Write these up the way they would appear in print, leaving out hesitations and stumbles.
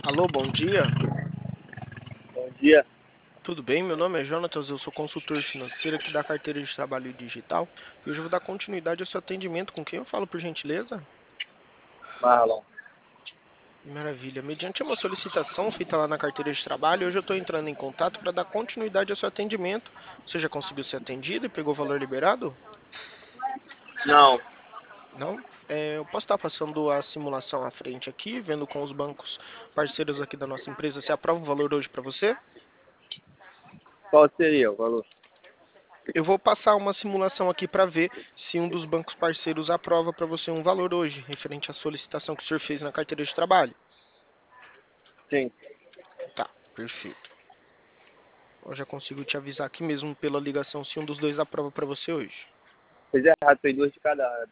Alô, bom dia. Bom dia, Tudo bem? Meu nome é Jonatas, eu sou consultor financeiro aqui da carteira de trabalho digital e hoje eu vou dar continuidade ao seu atendimento. Com quem eu falo, por gentileza? Marlon. Maravilha. Mediante uma solicitação feita lá na carteira de trabalho, hoje eu estou entrando em contato para dar continuidade ao seu atendimento. Você já conseguiu ser atendido e pegou o valor liberado? Não, Não? Eu posso estar passando a simulação à frente aqui, vendo com os bancos parceiros aqui da nossa empresa se aprova o valor hoje para você? qual seria o valor? Eu vou passar uma simulação aqui para ver se um dos bancos parceiros aprova para você um valor hoje, referente à solicitação que o senhor fez na carteira de trabalho. Sim, Tá, perfeito. Eu já consigo te avisar aqui mesmo pela ligação se um dos dois aprova para você hoje. fez errado, fez duas de cada lado.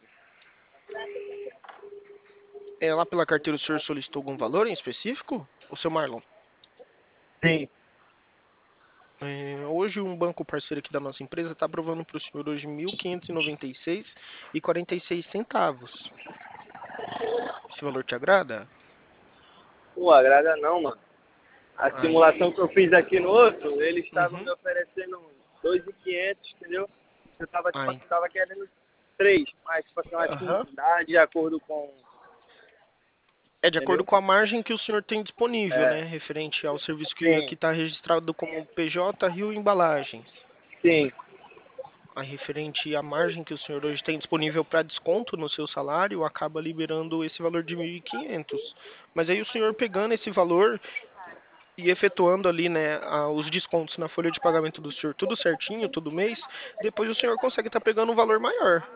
Lá pela carteira o senhor solicitou algum valor em específico? O seu Marlon? Sim, Hoje um banco parceiro aqui da nossa empresa está aprovando para o senhor hoje 1.596,46 centavos. Esse valor te agrada? não agrada não, mano. A simulação Aí. que eu fiz aqui no outro, eles estavam me Uhum. oferecendo 2.500, entendeu? Eu tava, tipo Aí. assim, tava querendo 3, mas, tipo assim, eu acho que não Aham. dá de acordo com, É de acordo entendeu? com a margem que o senhor tem disponível, É, né? Referente ao serviço que aqui sim, está registrado como PJ Rio Embalagens. sim, Aí, referente à margem que o senhor hoje tem disponível para desconto no seu salário, acaba liberando esse valor de 1.500. Mas aí o senhor pegando esse valor e efetuando ali, né, os descontos na folha de pagamento do senhor, tudo certinho, todo mês, depois o senhor consegue estar pegando um valor maior.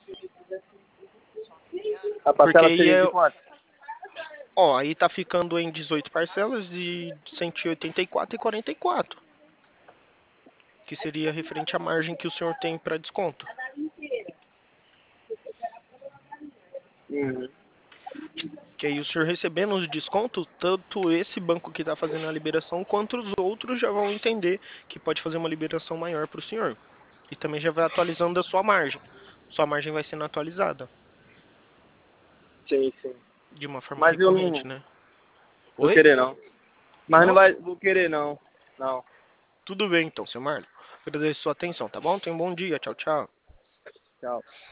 a Porque parcela aí seria de quanto? aí tá ficando em 18 parcelas de 184,44. Que seria referente à margem que o senhor tem para desconto. Uhum. Que aí o senhor recebendo os descontos, tanto esse banco que está fazendo a liberação, quanto os outros já vão entender que pode fazer uma liberação maior para o senhor. E também já vai atualizando a sua margem. Sua margem vai sendo atualizada Sim, sim. de uma forma Mas eu não recorrente, né? vou Oi? querer não. Mas não Não? vai, vou querer não. Não, Tudo bem então, seu Marlon. Agradeço a sua atenção, tá bom? Tenha um bom dia. Tchau, tchau. tchau.